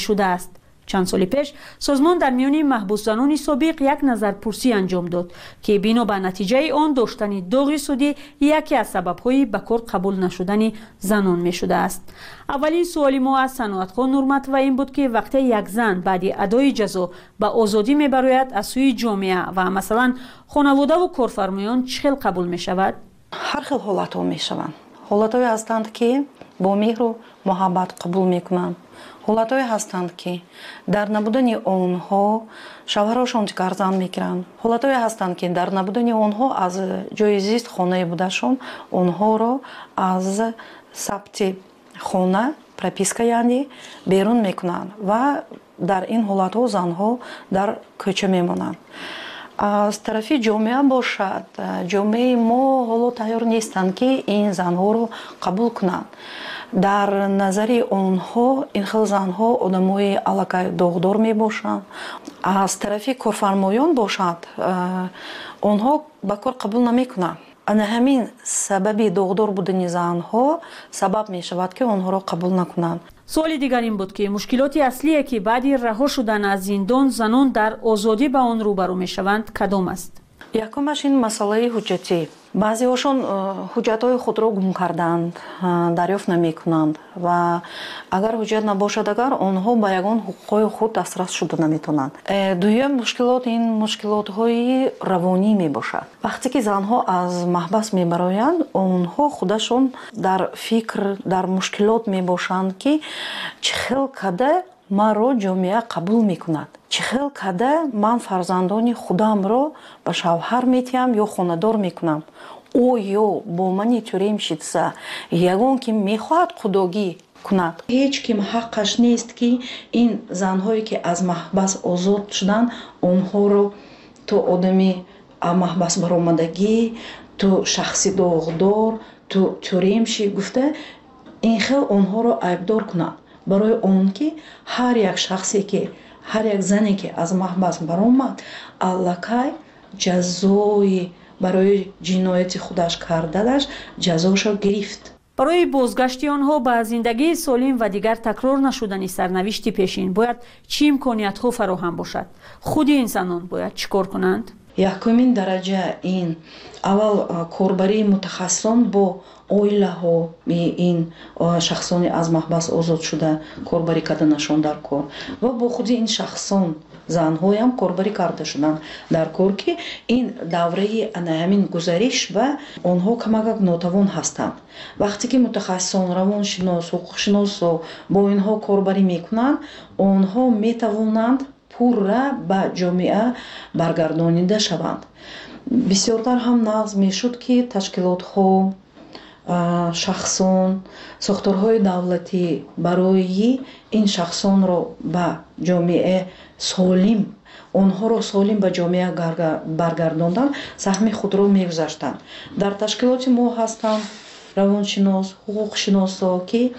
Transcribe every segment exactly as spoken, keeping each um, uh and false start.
شده است. چند سال پیش سازمان در میان محبوسان سابق یک نظرپرسی انجام داد که بنا به نتیجه آن داشتن داغ سودی یکی از سبب‌های به کار قبول نشدن زنان می شده است. اولین سوالی ما از صنعتخان نورمت و این بود که وقتی یک زن بعد ادای جزا به آزادی می براید از سوی جامعه و مثلا خانواده و کارفرمایان چه قبول می شود؟ هر خیل حالت ها می شوند. حالت های هستند که با مهر و محبت قبول می کنند. حالت های هستند که در نبودن آنها شوهرشان گردن میگیرند. حالت های هستند که در نبودن آنها از جای زیست خانه بودشان آنها را از ثبت خانه پروپیسکا یعنی بیرون میکنند و در این حالت ها زنها در کوچه میمانند. از طرفی جامعه باشد، جامعه ما حالا تیار نیستند که این زنها رو قبول کنند. در نظر آنها این خیلی زنها آدمای علاقه داغدار می باشند. از طرفی کارفرمایان باشد آنها به کار قبول نمی کنند. انا همین سبب داغدار بودن زنها سبب می شود که آنها را قبول نکنند. سوال دیگر این بود که مشکلات اصلی که بعد رها شدن از زندان زنان در آزادی به آن روبرو می شوند کدام است؟ یکمش این مسئله حجتی. بعضی هاشون حجت های خود را گم کردند، دریافت نمی کنند و اگر حجت نباشد اگر آنها به یگان حقوق خود دسترس شده نمی تونند. دویم مشکلات این مشکلات های روانی می باشد. وقتی که زنها از محبس می برایند آنها خودشون در فکر در مشکلات می باشند که چه خیل کده مرا جامعه قبول می کند. چه خیل کده من فرزندان خودم را به شوهر میتیم یا خاندار میکنم. او یا با من توریم شدسه یگان که میخواهد خداگی کند. هیچ کم حقش نیست که این زنهایی که از محبس آزاد شدن آنها رو تو آدمی محبس برآمدگی، تو شخصی داغدار، تو توریم شی گفته این خیل آنها رو عیبدار کند. برای اون که هر یک شخصی که هر یک زنی که از محبس برآمد الکی جزای برای جنایت خودش کردهش جزاشو گرفت. برای بازگشت آنها به زندگی سالم و دیگر تکرار نشدنی سرنوشت پیشین باید چه امکانیت‌ها فراهم باشد؟ خود انسانان باید چیکار کنند؟ یکمین درجه این اول کاربری متخصصان با اویله ها این شخصانی از محبس آزاد شده کاربری کردنشان در کار و با خود این شخصان زن‌ها هم کاربری کرده شدن در کار که این دوره همین گزارش و آنها کمک ناتوان هستند. وقتی که متخصصان روانشناس حقوق شناس با اینها کاربری میکنند آنها میتوانند پورا به جامعه برگردانیده شوند. بسیارتر هم نقض میشد که تشکیلات ها شخصان ساختارهای دولتی برای این شخصان را به جامعه سالم آنها را سالم به جامعه برگرداندن سهم خود را میگذاشتند. در تشکیلات ما هستند روانشناس حقوق شناسا که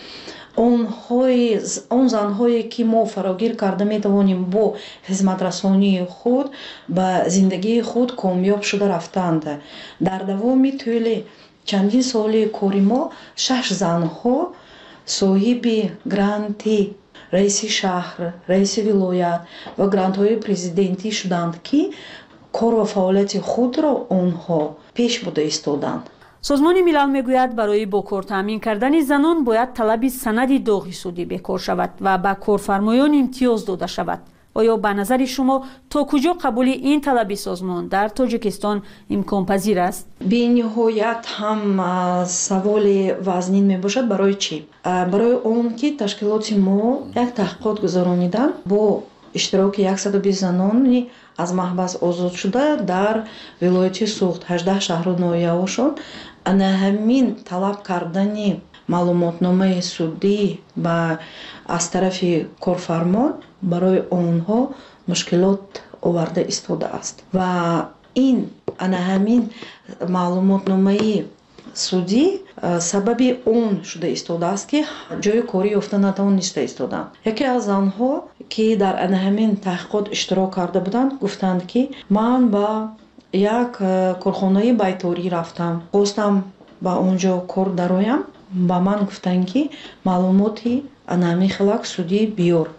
اون زنهایی که ما فراگیر کرده می توانیم با خدمت رسانی خود به زندگی خود کامیاب شده رفتند. در دوام طول چندین سال کاری ما شش زنها صاحب گرانتی رئیس شهر، رئیس ولایت و گرانت های پرزیدنتی شدند که کار و فعالیت خود را آنها پیش بوده ایستادند. سازمان ملل میگوید برای با کار تامین کردن زنان باید طلب سند داغ سودی بکار شود و به کارفرمایان امتیاز داده شود. آیا به نظر شما تا کجا قبول این طلب سازمان در تاجیکستان امکان پذیر است؟ به نهایت هم سوال وزنین می باشد. برای چی؟ برای اون که تشکیلات ما یک تحقیقات گذرانیدن با اشتراک صد و بیست زنان از محبس آزاد شده در ولایت سوخت هجده شهر و ناحیه‌هاشون انا همین طلب کردن معلوماتنامه سودی با از طرف کارفرما برای آنها مشکلات آورده ایستاده است و این انا همین معلوماتنامه سودی سبب اون شده ایستاده است که جای کاری یافته نتوانسته ایستادند. یکی از آنها که در انا همین تحقیقات اشتراک کرده بودند گفتند که من با یک کارخانه بیتاری رفتم، خواستم با اونجا کار درایم، با من گفتند که معلوماتی انا همین خلق سودی بیار.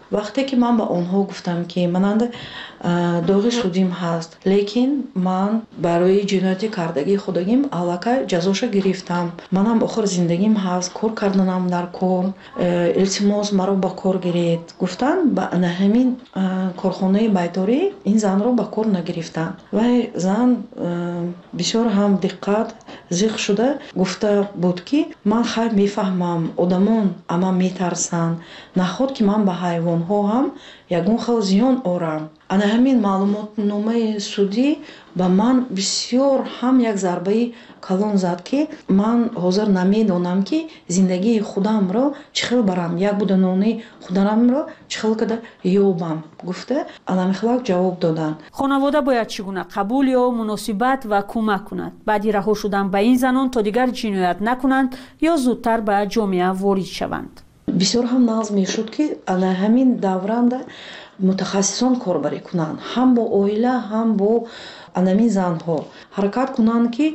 вақте ки ман ба онҳо гуфтам ки мананда доғи судим ҳаст, лекин ман барои ҷинояти кардагии худагим аллакай ҷазоша гирифтам, манам охир зиндагим ҳаст, кор карданам дар кор, илтимос маро ба кор гиред гуфтан, ба ана ҳамин корхонаи байторӣ ин занро ба кор нагирифтанд. Вай зан бисёр ҳам диққат зиқ шуда гуфта буд ки ман хайр мефаҳмам одамон ама метарсанд, наход ки ман ба ҳайвонҳо ҳам ягон хел зиён орам. ана ҳамин маълумотномаи судӣ ба ман бисёр ҳам як зарбаи калон зад ки ман ҳозир намедонам ки зиндагии худамро чӣ хел барам, як буданони хударамро чӣ хел када ёбам гуфта аламихлак ҷавоб доданд. хонавода бояд чӣ гуна қабул ё муносибат ва кӯмак кунад баъди раҳо шудан ба ин занон то дигар ҷиноят накунанд ё зудтар ба ҷомеа ворид шаванд. бисёр ҳам нағз мешуд ки ана ҳамин давранда мутахассисон корбарӣ кунанд, ҳам бо оила, ҳам бо анамин занҳо ҳаракат кунанд ки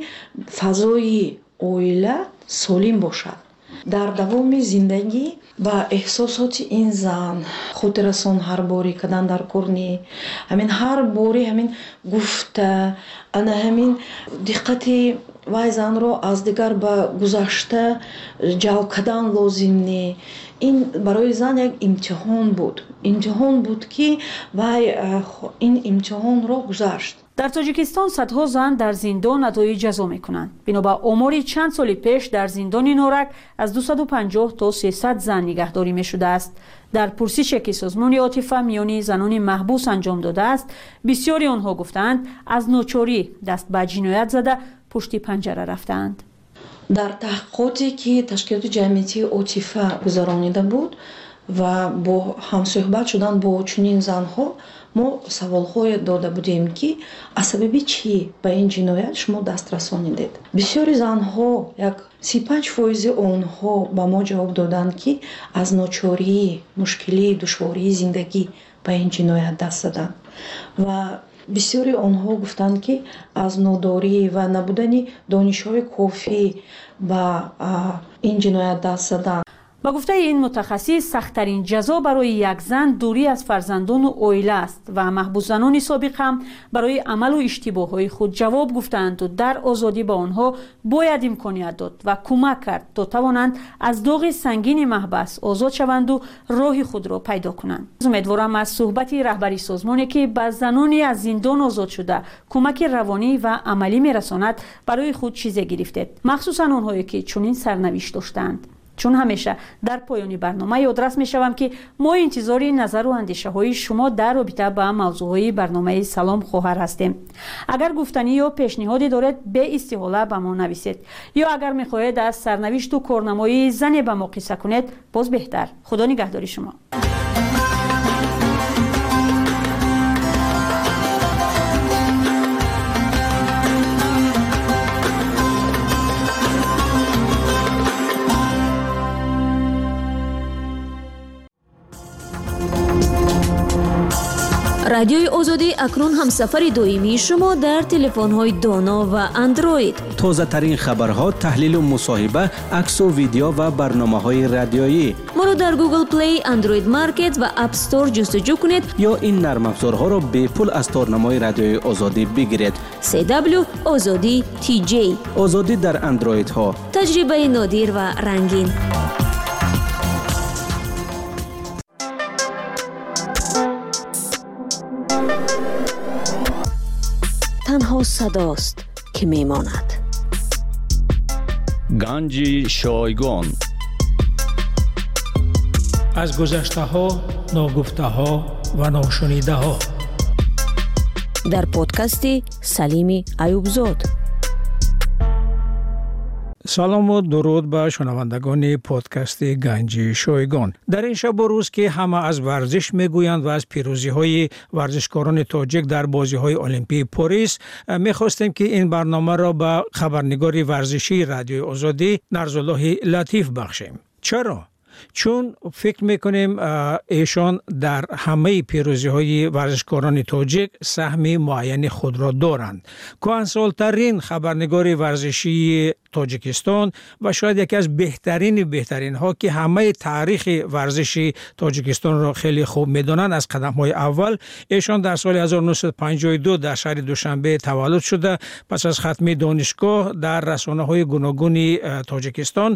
фазои оила солим бошад. дар давоми зиндагӣ ба эҳсосоти ин зан хотиррасон ҳар борӣ кардан дар корни ҳамин ҳар борӣ ҳамин гуфта ана ҳамин диққати вай занро аз дигар ба гузашта ҷалб кардан лозим не. ин барои зан як имтиҳон буд. имтиҳон буд ки вай ин имтиҳонро гузашт. дар тоҷикистон садҳо зан дар зиндон адои ҷазо мекунанд. бино ба омори чанд соли пеш дар зиндони норак аз дусаду панҷоҳ то сесад зан нигаҳдорӣ мешудааст. дар пурсише ки созмони отифа миёни занони маҳбус анҷом додааст, бисёри онҳо гуфтанд аз ночорӣ даст ба ҷиноят зада пушти панҷара рафтаанд. дар таҳқиқоте ки ташкилоти ҷамъиятии отифа гузаронида буд ва бо ҳамсӯҳбат шудан бо чунин занҳо мо саволҳое дода будем ки аз сабаби чӣ ба ин ҷиноят шумо даст расонидед. бисёри занҳо як си панҷ фоизи онҳо ба мо ҷавоб доданд ки аз ночорӣ, мушкилӣ, душвории зиндагӣ ба ин ҷиноят даст заданд ва бисёри онҳо гуфтанд ки аз нодорӣ ва набудани донишҳои кофӣ ба ин ҷиноят даст заданд. ба гуфтаи ин мутахассис сахттарин ҷазо барои як зан дурӣ аз фарзандону оила аст ва маҳбусзанони собиқ ҳам барои амалу иштибоҳҳои худ ҷавоб гуфтаанду дар озодӣ ба онҳо бояд имконият дод ва кӯмак кард то тавонанд аз доғи сангини маҳбас озод шаванду роҳи худро пайдо кунанд. умедворам аз суҳбати раҳбари созмоне ки ба занони аз зиндон озод шуда кӯмаки равонӣ ва амалӣ мерасонад барои худ чизе гирифтед, махсусан онҳое ки чунин сарнавишт доштаанд. чун ҳамеша дар поёни барнома ёдрас мешавам ки мо интизори назару андешаҳои шумо дар робита ба мавзӯъҳои барномаи Салом хоҳар ҳастем. агар гуфтанӣ ё пешниҳоде доред беистиҳола ба мо нависед ё агар мехоҳед аз сарнавишту корнамоии зане ба мо қисса кунед, боз беҳтар. худо нигаҳдори шумо. радиои озодӣ акнун ҳамсафари доимии шумо дар телефонҳои доно ва андроид. тозатарин хабарҳо, таҳлилу мусоҳиба, аксу видео ва барномаҳои радиоӣ. моро дар Google Play, Android Market ва App Store ҷустуҷӯ кунед ё ин нармафзорҳоро бепул аз торнамои радиои озодӣ бигиред. си дабл ю озодӣ ти ҷей. озодӣ дар андроидҳо. таҷрибаи нодир ва рангин. танҳо садост ки мемонад. ганҷи шойгон. аз гузаштаҳо, ногуфтаҳо ва ношунидаҳо. дар подкасти Салими Аюбзод. салому дуруд ба шунавандагони подкасти ганҷи шойгон. дар ин шабу рӯз ки ҳама аз варзиш мегӯянд ва аз пирӯзиҳои варзишкорони тоҷик дар бозиҳои олимпии Порис, мехостем ки ин барномаро ба хабарнигори варзишии радиои озодӣ Нарзуллоҳи Латиф бахшем. чаро? чун фикр мекунем эшон дар ҳамаи пирӯзиҳои варзишкорони тоҷик саҳми муайяни худро доранд. кӯҳансолтарин хабарнигори варзишии تاجیکستان و شاید یکی از بهترین بهترین ها که همه تاریخ ورزش تاجیکستان را خیلی خوب میدونن. از قدم های اول ایشان در سال هزار و نهصد و پنجاه و دو در شهر دوشنبه تولد شده. پس از ختم دانشگاه در رسانه های گوناگون تاجیکستان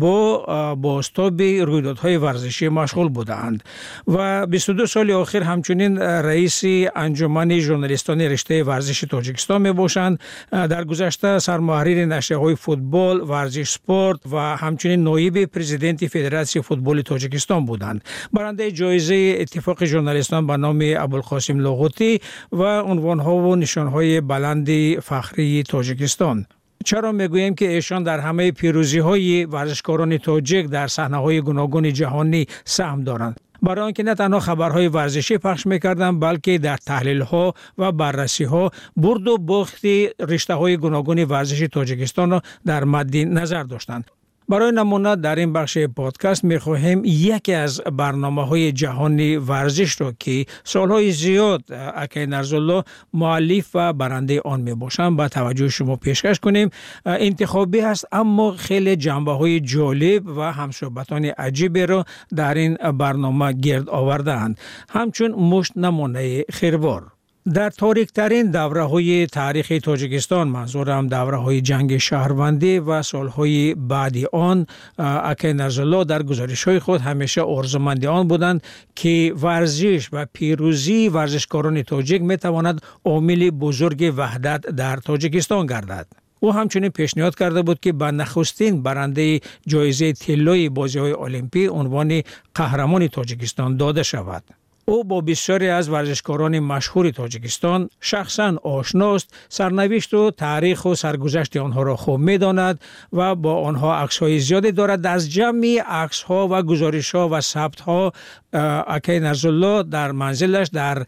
با بازتاب رویدادهای ورزشی مشغول بودند و بیست و دو سال اخیر همچنین رئیس انجمن ژورنالیستان رشته ورزش تاجیکستان می باشند. در گذشته سرمحریر نشریه های فوتبال، ورزش، اسپورت و همچنین نایب پرزیدنت فدراسیون فوتبال تاجیکستان بودند. برنده جایزه اتفاق ژورنالیستان به نام ابوالقاسم لاغوتی و عنوانها و نشانهای بلند فخری تاجیکستان. چرا میگوییم که ایشان در همه پیروزی های ورزشکاران تاجیک در صحنه های گوناگون جهانی سهم دارند؟ برای آنکه نه تنها خبرهای ورزشی پخش می‌کردند بلکه در تحلیل‌ها و بررسی‌ها برد و باخت رشته‌های گوناگون ورزش تاجیکستان را در مد نظر داشتند. برای نمونه در این بخش پادکست می‌خواهیم یکی از برنامه‌های جهانی ورزش را که سال‌های زیاد اکی نرزالله مؤلف و برنده آن می‌باشند با توجه شما پیشکش کنیم. انتخابی است اما خیلی جنبه‌های جالب و همصحبتان عجیبی را در این برنامه گرد آورده‌اند، همچون مشت نمونه خیروار. در تاریک ترین دوره های تاریخ تاجیکستان، منظورم دوره های جنگ شهروندی و سالهای بعد آن، اکی نرزالله در گزارش های خود همیشه آرزومند آن بودند که ورزش و پیروزی ورزشکاران تاجیک می تواند عامل بزرگ وحدت در تاجیکستان گردد. او همچنین پیشنهاد کرده بود که به نخستین برنده جایزه طلای بازی های المپی عنوان قهرمان تاجیکستان داده شود. او با بسیاری از ورزشکاران مشهور تاجیکستان شخصا آشناست، سرنوشت و تاریخ و سرگذشت آنها را خوب می‌داند و با آنها عکس‌های زیادی دارد. از جمع عکس‌ها و گزارش‌ها و ثبت‌ها اکی نرزالله در منزلش در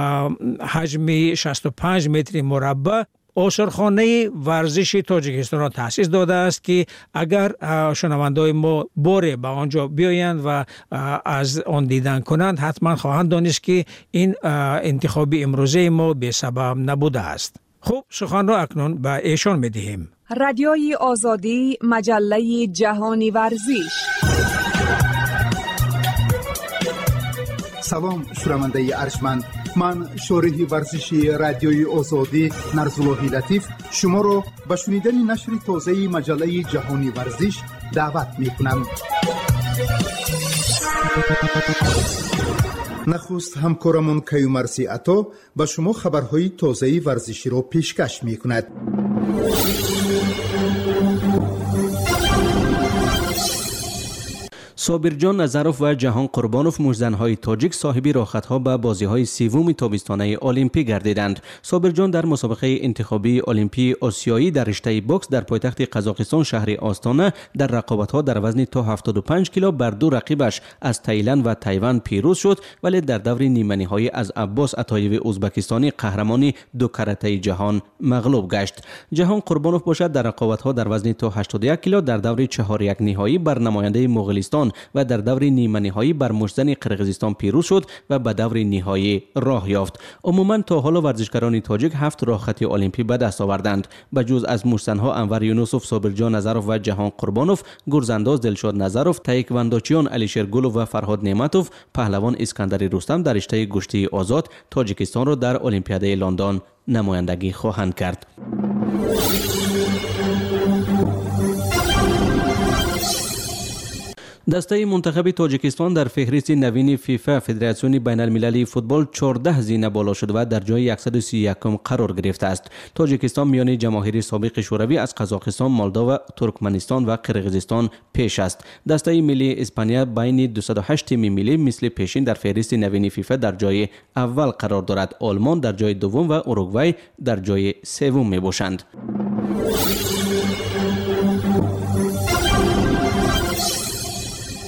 حجم شصت و پنج متر مربع آثارخانه ورزش تاجیکستان را تأسیس داده است که اگر شنوندای ما باره به آنجا بیایند و از آن دیدن کنند حتما خواهند دانست که این انتخاب امروزه ما به سبب نبوده است. خب سخن را اکنون به ایشان می دهیم. رادیوی آزادی، مجله جهانی ورزش. سلام شنونده ارجمند، من شارح ورزشی رادیوی آزادی نرزالله لطیف شما را به شنیدن نشر تازه مجله جهانی ورزش دعوت می کنم. نخست همکارمون کیومرثی عطا به شما خبرهای تازه ورزشی را پیشکش می کند. صابرجان نظروف و جهان قربانوف مجزن‌های تاجیک صاحبی راحت‌ها به بازی‌های سوم تابستانه المپی گردیدند. صابرجان در مسابقه انتخابی المپی آسیایی در رشته باکس در پایتخت قزاقستان شهر آستانه در رقابت‌ها در وزن تا هفتاد و پنج کیلو بر دو رقیبش از تایلند و تایوان پیروز شد، ولی در دور نیمه نهایی از عباس عطایوی ازبکستانی قهرمانی دو کرته جهان مغلوب گشت. جهان قربانوف باشد در رقابت‌ها در وزن تا هشتاد و یک کیلو در دور چهار یک نهایی بر نماینده مغولستان و در دور نیمه نهایی بر مجزن قرقیزستان پیروز شد و به دور نهایی راه یافت. عموما تا حالا ورزشکاران تاجیک هفت راحتی المپی به دست آوردند. به جز از مجزن‌ها انور یونسوف، صابرجان نظروف و جهان قربانوف، گرزانداز دلشاد نظروف، تایکواندوچیان علیشیر گلوف و فرهاد نعمتوف، پهلوان اسکندری رستم در رشته گشتی آزاد تاجیکستان را در المپیاد لندن نمایندگی خواهند کرد. دسته منتخب تاجیکستان در فهرست نوین فیفا فدراسیون بین المللی فوتبال چهارده زینه بالا شد و در جای صد و سی و یک قرار گرفته است. تاجیکستان میان جماهیر سابق شوروی از قزاقستان، مولداوا، ترکمنستان و قرقیزستان پیش است. دسته ملی اسپانیا بین دویست و هشت تیم ملی مثل پیشین در فهرست نوین فیفا در جای اول قرار دارد. آلمان در جای دوم و اوروگوئه در جای سوم می باشند.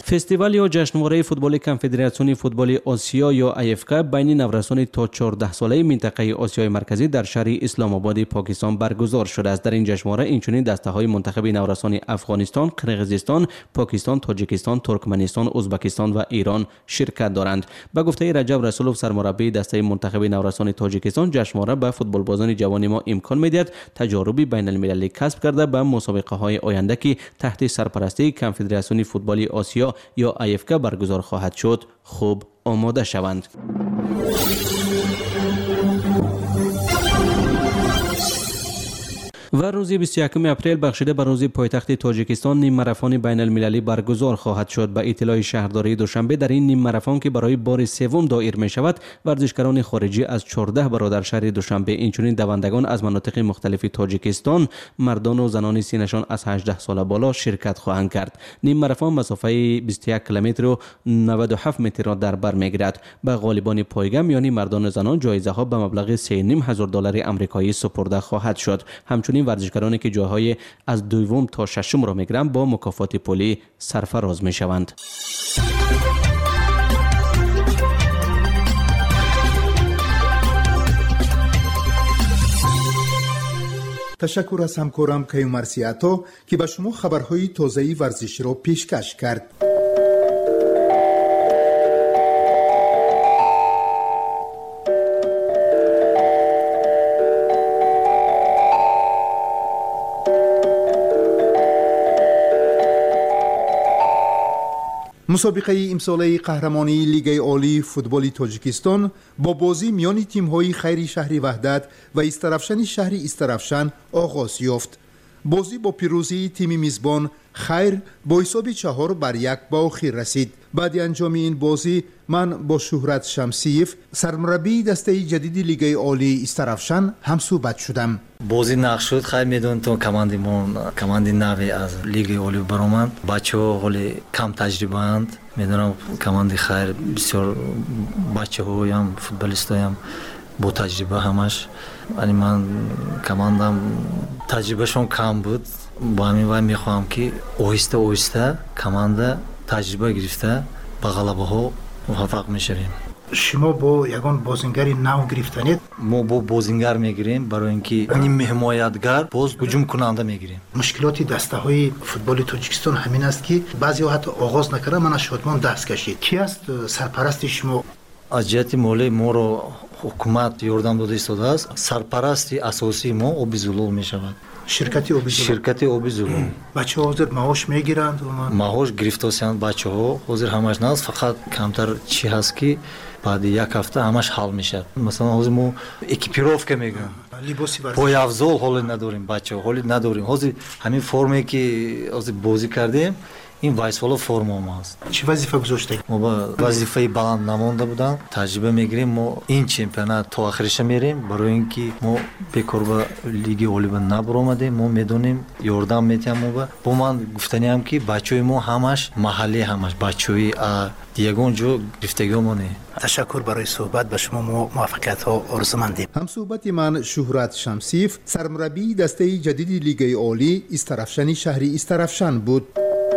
فستیوال یا جشنواره فوتبال کنفدراسیون فوتبال آسیا یا آی اف کی بین نورسان تا چهارده ساله منطقه آسیای مرکزی در شهر اسلام آباد پاکستان برگزار شده است. در این جشنواره اینچنین دسته‌های منتخب نورسان افغانستان، قرقیزستان، پاکستان، تاجیکستان، ترکمنستان، ازبکستان و ایران شرکت دارند. به گفته رجب رسولوف سرمربی دسته منتخب نورسان تاجیکستان، جشنواره به فوتبالبازان جوان ما امکان می‌دهد تجاربی بین المللی کسب کرده به مسابقه‌های آینده که تحت سرپرستی کنفدراسیون فوتبال آسیا یا آی اف کی برگزار خواهد شد خوب آماده شوند. و روز بیست و یکم اپریل بخشیده به روز پایتخت تاجیکستان نیم ماراتن بین المللی برگزار خواهد شد. به اطلاع شهرداری دوشنبه در این نیم ماراتن که برای بار سوم دایر می شود، ورزشکاران خارجی از چهارده برادر شهر دوشنبه اینچنین دوندگان از مناطق مختلف تاجیکستان، مردان و زنان سینشان از هجده سال بالا شرکت خواهند کرد. نیم ماراتن مسافه بیست و یک کیلومتر و نود و هفت متر را در بر میگیرد. به غالبان پایگام یعنی مردان و زنان جایزه ها به مبلغ سه و نیم هزار دلار آمریکایی سپرده خواهد شد. همچنین ورزشکارانی که جاهای از دوم تا ششم را میگیرند با مکافات پولی سرفراز میشوند. تشکر از همکارم کیومر سیاتو که به شما خبرهای تازه ورزشی را پیشکش کرد. مسابقه امساله قهرمانی لیگ عالی فوتبال تاجیکستان با بازی میان تیم‌های خیر شهر وحدت و استرافشن شهر استرافشن آغاز یافت. بازی با پیروزی تیم میزبان خیر با حساب چهار بر یک به آخر رسید. بعد انجام این بازی من با شهرت شمسیف سرمربی دسته جدید لیگ عالی استرافشن هم صحبت شدم. بازی نقش شد. خیر میدون تو کماندیمون کماندی نوی از لیگ عالی برآمد. بچه‌ها خیلی کم تجربه اند. میدونم کماندی خیر بسیار بچه‌ها هم فوتبالیستا هم با تجربه همش. ولی من کماندم تجربهشون کم بود. با همین وای میخوام که آهسته آهسته کمانده تجربه گرفته به غلبه ها موفق میشویم. شما با یگان بازیگر نو گرفتنید؟ ما با بازیگر میگیریم برای اینکه این حمایتگر باز هجوم کننده میگیریم. مشکلات دسته های فوتبال تاجیکستان همین است که بعضی حتی آغاز نکرده من از شادمان دست کشید. کی است سرپرست شما؟ از جهت مالی ما رو حکومت یاردم داده ایستاده است. سرپرستی اساسی ما آبی زلال میشود. شرکت آبی زلال. شرکت آبی زلال. بچه‌ها حاضر معاش میگیرند؟ معاش گرفتاسیان بچه‌ها حاضر همش نه، فقط کمتر چی هست که بعد یک هفته همش حل میشه. مثلا حاضر ما اکیپیروفکا میگیم. لباسی ورزشی. پای افزال حالی نداریم بچه‌ها، حالی نداریم. حاضر همین فرمی که حاضر بازی کردیم این وایسوالا فرم ما است. چه وظیفه گذاشته؟ ما با وظیفه بلند نمونده بودم. تجربه میگیریم. ما این چمپیونات تا آخرش میریم برای اینکه ما بیکار به لیگ عالی نبرآمدیم. ما میدونیم یاردم میتیم. ما با من گفتنی هم که بچهای ما همش محلی همش بچهای دیگون جو گفتگیمونه. تشکر برای صحبت. به شما موفقیت ها آرزومندیم. هم صحبت من شهرت شمسیف سرمربی دسته جدید لیگ عالی استرافشن شهری استرافشن بود.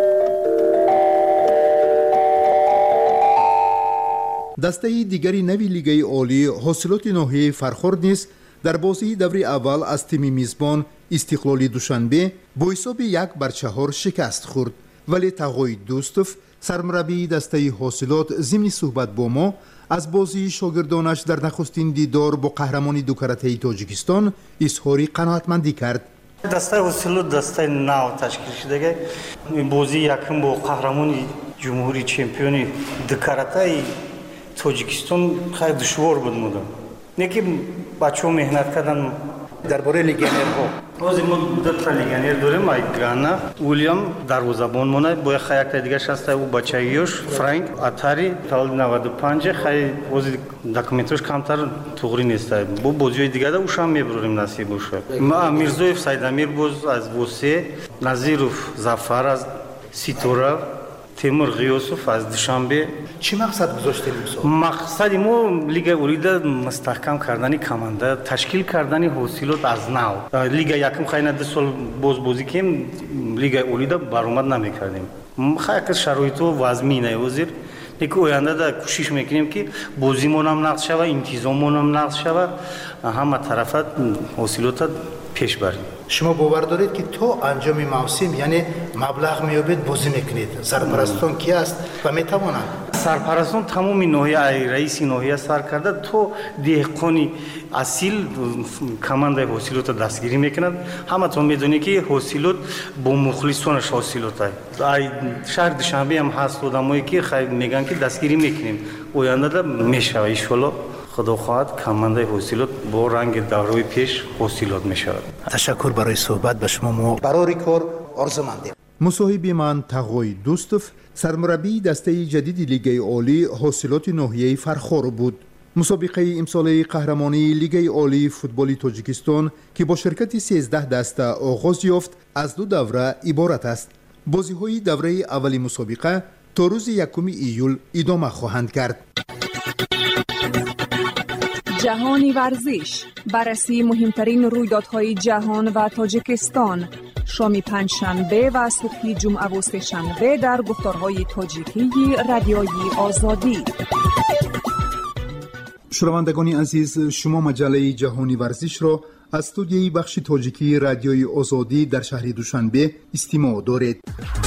دسته دیگری نوی لیگ عالی حاصلات ناحیه فرخورد نیز در بازی دوره اول از تیم میزبان استقلال دوشنبه با حساب یک بر چهار شکست خورد. ولی تقای دوستوف سرمربی دسته حاصلات ضمن صحبت با ما از بازی شاگردانش در نخستین دیدار با قهرمان دو کرته تاجیکستان اظهار قناعتمندی کرد. دسته حاصلات دسته نو تشکیل شده. این بازی یکم با قهرمان جمهوری چمپیون دو کرته تاجیکستان خیلی دشوار بود مودم. نه که بچه‌ها مهنت کردن درباره لیگنرها. از ما دو تا لیگنر داریم. ایگانا، ویلیام دروازه‌بان مونه با یک تا دیگه شسته او بچه‌یوش فرانک اتاری سال نود و پنج خیلی از دکومنتش کمتر توغری نیست. با بازی‌های دیگه دا اوشام میبریم نصیب باشه. ما میرزویف سیدامیر باز از بوسه، نظیروف زفر از سیتورا، تیمور غیوسوف از دوشنبه. چی مقصد گذاشتیم؟ مقصد ما لیگ عالی مستحکم کردن کمانده، تشکیل کردن حاصلات از نو. لیگ یکم خیلی دو سال باز بازی کردیم، لیگ عالی برآمد نمی‌کردیم. خیلی شرایط و وضعی نیوزیر لیکن آینده در کوشش میکنیم که بازیمون هم نقض شود، انتظاممون هم نقض شود، همه طرفت حاصلات پیش بریم. شما باور دارید که تا انجام موسم یعنی مبلغ میابید بازی میکنید؟ سرپرستان کی است و میتوانند؟ سرپرستان تمام ناحیه رئیس ناحیه سر کرده تو دهقانی اصیل کمانده حاصلات دستگیری میکنند. همه تون میدونید که حاصلات با مخلصانش حاصلات است. شهر دوشنبه هم هست آدمایی که خیلی میگن که دستگیری میکنیم. آینده میشه ان شاء الله. خدا خواهد کمانده حاصلات با رنگ دوره پیش حاصلات میشود. تشکر برای صحبت به شما. ما برای کار آرزومندیم. مصاحبه من تقوی دوستوف سرمربی دسته جدید لیگ عالی حاصلات ناحیه فرخار بود. مسابقه امساله قهرمانی لیگ عالی فوتبال تاجیکستان که با شرکت سیزده دسته آغاز یافت از دو دوره عبارت است. بازی‌های دوره اولی مسابقه تا روز یکم ایول ادامه خواهند کرد. جهانی ورزش، بررسی مهمترین رویدادهای جهان و تاجیکستان، شام پنجشنبه و صبح جمعه و سه‌شنبه در گفتارهای تاجیکی رادیوی آزادی. شنوندگان عزیز، شما مجله جهانی ورزش را از استودیوی بخش تاجیکی رادیوی آزادی در شهر دوشنبه استماع دارید.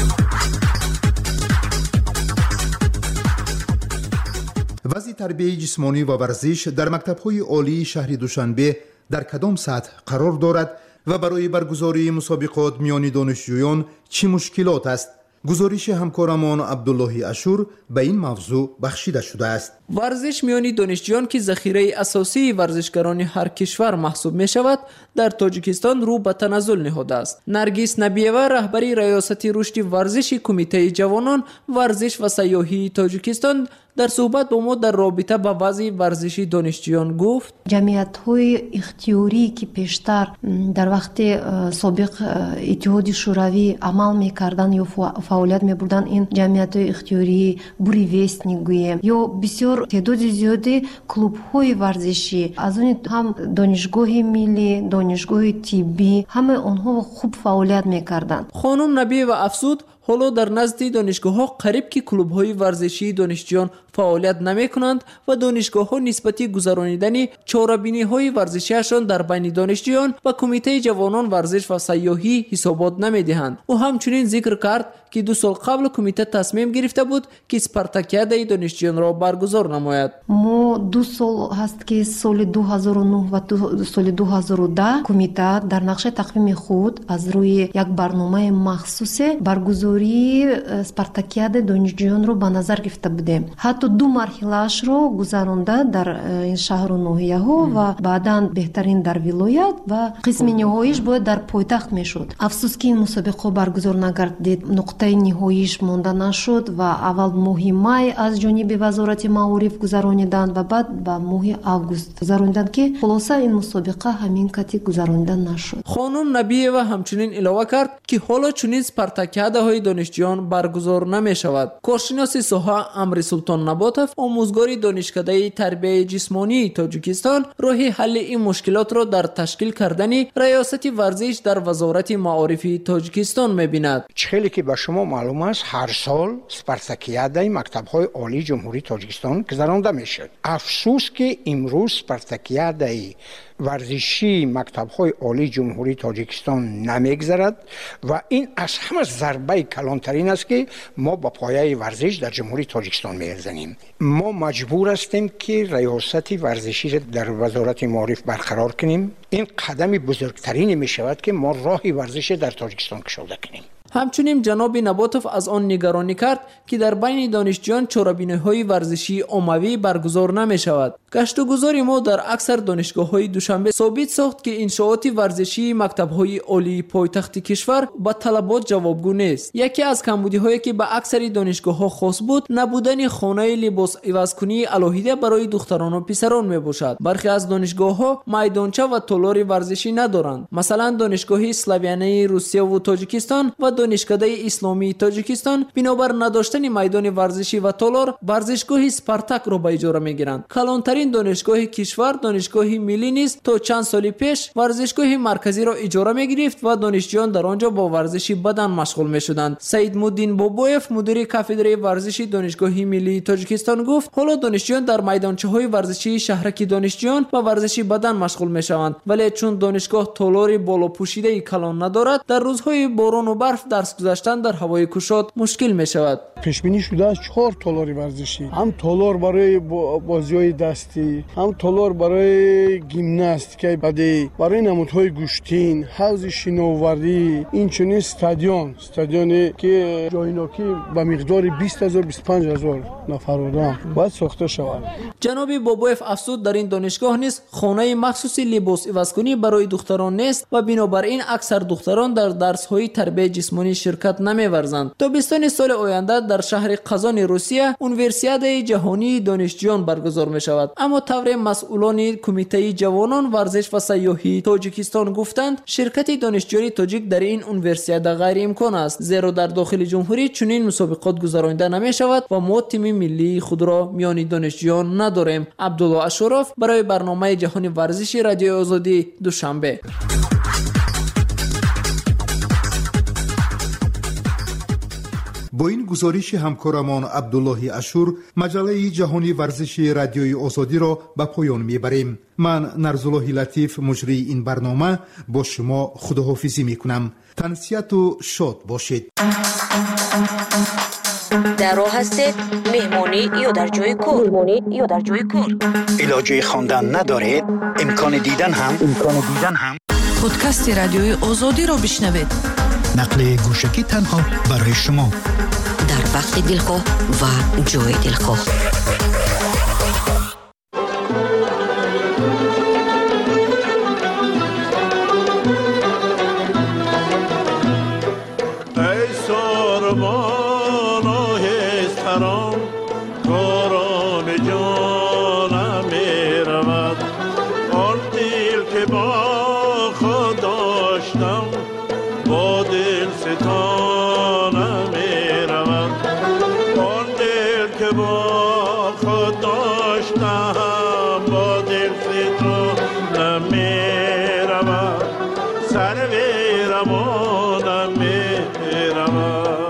وضع تربیت جسمانی و ورزش در مکتب‌های عالی شهر دوشنبه در کدام سطح قرار دارد و برای برگزاری مسابقات میان دانشجویان چه مشکلات است؟ گزارش همکارمان عبدالله اشور به این موضوع بخشیده شده است. ورزش میان دانشجویان که ذخیره اساسی ورزشکاران هر کشور محسوب می شود در تاجیکستان رو به تنزل نهاده است. نرگس نبیوه رهبری ریاست رشد ورزشی کمیته جوانان ورزش و سیاحی تاجیکستان در صحبت با ما در رابطه با وضع ورزشی دانشجویان گفت جمعیت‌های اختیاری که پیشتر در وقت سابق اتحاد شوروی عمل می‌کردند یا فعالیت می‌بردند، این جمعیت‌های اختیاری بوریوست می‌گوییم یا بسیار تعداد زیادی کلوب‌های ورزشی از اون هم دانشگاه ملی، دانشگاه طبی، همه آنها خوب فعالیت می‌کردند. خانم نبی و افسود حالا در نزد دانشگاه‌ها قریب که کلوب‌های ورزشی دانشجویان فعالیت نمی‌کنند و دانشگاه‌ها نسبتی گذرانیدن چاره‌بینی‌های ورزشیشان در بین دانشجویان و کمیته جوانان ورزش و سیاحی حسابات نمی‌دهند. او همچنین ذکر کرد که دو سال قبل کمیته تصمیم گرفته بود که اسپارتاکیاده دانشجویان را برگزار نماید. ما دو سال هست که سال دو هزار و نه و سال دو هزار و ده کمیته در نقشه تقویم خود از روی یک برنامه مخصوص برگزاری اسپارتاکیاده دانشجویان را به نظر گرفته بودیم. حتی دو مرحله‌اش را گذرانده در این شهر و ناحیه‌ها و بعداً بهترین در ولایت و قسم نهاییش باید در پایتخت میشد. افسوس که این مسابقه برگزار نگردید. نقطه نهاییش مانده نشد و اول ماه مای از جانب وزارت معارف گذراندند و بعد به ماه آگوست گذراندند که خلاصه این مسابقه همین کتی گذرانده نشد. خانم نبیه و همچنین علاوه کرد که حالا چنین اسپارتاکیاده های دانشجویان برگزار نمی شود. کارشناس ساحه امر سلطان نباتов آموزگار دانشکده تربیت جسمانی تاجیکستان راه حل این مشکلات را در تشکیل کردن ریاست ورزش در وزارت معارف تاجیکستان می‌بیند. خیلی که به شما معلوم است هر سال اسپارتاکیاده مکتب‌های عالی جمهوری تاجیکستان گذرانده میشد. افسوس که امروز اسپارتاکیاده ورزشی مکتب‌های عالی جمهوری تاجیکستان نمیگذرد و این از همه ضربه کلانترین است که ما با پایه ورزش در جمهوری تاجیکستان می‌زنیم. ما مجبور هستیم که ریاست ورزشی را در وزارت معارف برقرار کنیم. این قدم بزرگترین می شود که ما راه ورزش در تاجیکستان کشاده کنیم. همچنین جناب نباتов از آن نگرانی کرد که در بین دانشجویان چاره‌بینی‌های ورزشی عمومی برگزار نمی شود. گشت و گذار ما در اکثر دانشگاه‌های دوشنبه ثابت ساخت که انشاءات ورزشی مکتب‌های عالی پایتخت کشور با طلبات جوابگو نیست. یکی از کمبودی‌هایی که به اکثر دانشگاه‌ها خاص بود نبودن خانه لباس عوض‌کنی الهیده برای دختران و پسران میباشد. برخی از دانشگاه‌ها میدانچه و تالار ورزشی ندارند. مثلا دانشگاه اسلاویانه روسیه و تاجیکستان و دانشکده اسلامی تاجیکستان بنابر نداشتن میدان ورزشی و تالار ورزشگاه اسپارتاک را به اجاره میگیرند. کلانترین دانشگاه کشور دانشگاه ملی نیز تا چند سال پیش ورزشگاه مرکزی را اجاره میگرفت و دانشجویان در آنجا با ورزش بدن مشغول میشدند. سعید مودین بابویف مدیر کافدره ورزشی دانشگاه ملی تاجیکستان گفت حالا دانشجویان در میدانچه‌های ورزشی شهرک دانشجویان و ورزشی بدن مشغول میشوند، ولی چون دانشگاه تالار بالا پوشیده کلان ندارد در روزهای باران و برف درس گذاشتن در هوای گشاد مشکل میشود. پیش بینی شده است چهار تالار ورزشی، هم تالار برای بازی‌های دستی، هم تالار برای گیمناستیک بدی، برای نمودهای گوشتین، حوض شناوری، این چنین استادیوم، استادیومی که جاییناکی به مقدار بیست هزار بیست و پنج هزار نفر آدم باید ساخته شود. جناب بابویف افزود در این دانشگاه نیز خانه مخصوصی لباس عوض‌کنی برای دختران نیست و بنابراین اکثر دختران در درس‌های تربیت جسمانی شرکت نمی‌ورزند. تابستان سال آینده در شهر قزان روسیه اونیورسیاد جهانی دانشجویان برگزار می‌شود، اما طور مسئولان کمیته جوانان ورزش و سیاحی تاجیکستان گفتند شرکت دانشجویان تاجیک در این اونیورسیاد غیر امکان است، زیرا در داخل جمهوری چنین مسابقات گذرانده نمی‌شود و ما تیم ملی خود را میان دانشجویان نداریم. عبدالله اشرف برای برنامه جهانی ورزشی رادیو آزادی دوشنبه. با این گزارش همکارمان عبدالله اشور مجله جهانی ورزشی رادیوی آزادی را به پایان میبریم. من نرزالله لطیف مجری این برنامه با شما خداحافظی میکنم. تنسیت و شاد باشید. در راه هستید؟ مهمانی یا در جای کار؟ مهمانی یا در جای کار؟ علاجه خواندن ندارید؟ امکان دیدن هم؟ امکان دیدن هم؟ پادکست رادیوی آزادی را بشنوید. نقل گوشکی تنها برای شما. در وقت دلخواه و جای دلخواه. ای ساربان آهستران کارام جانم می رود، آن دل که با خود داشتم با دل ستانم می رود، آن دل که با خود داشتم با دل ستانم می رود، سر ویرمانم می رود.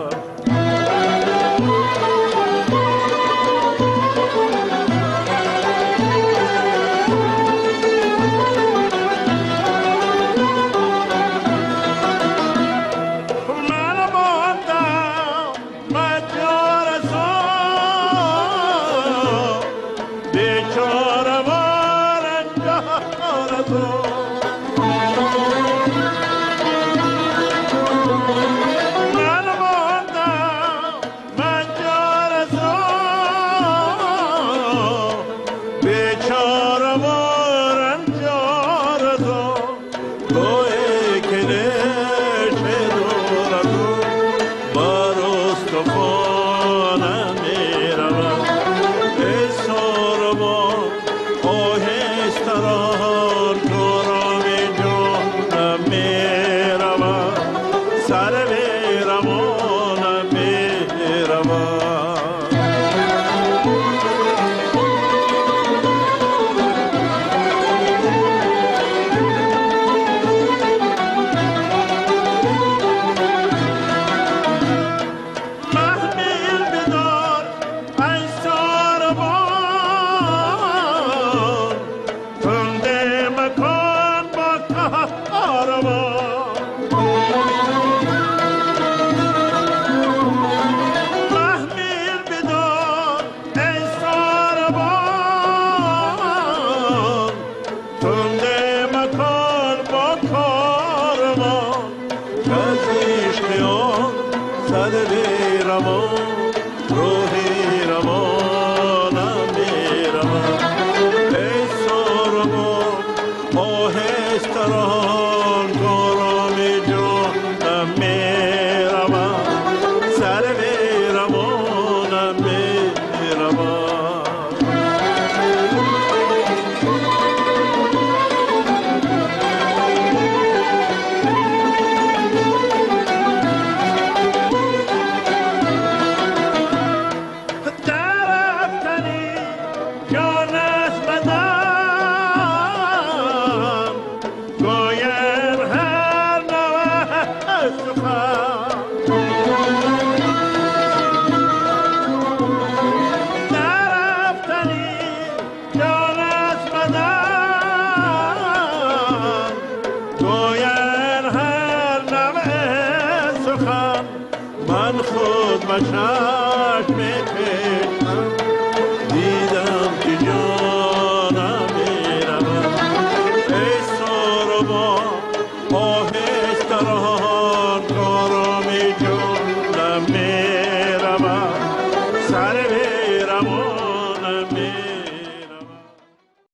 بشر